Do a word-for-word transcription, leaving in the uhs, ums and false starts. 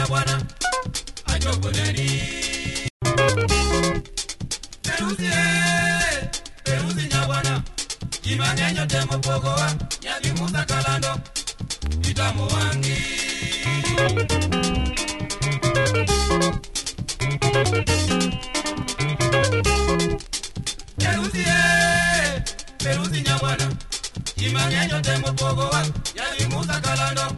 nyabwana ajogo neni Perusi Perusi nyabwana Imangenyo temo pogoa Nyabi musa kalando Itamo wangi Perusi Perusi nyabwana Imangenyo temo pogoa Nyabi musa kalando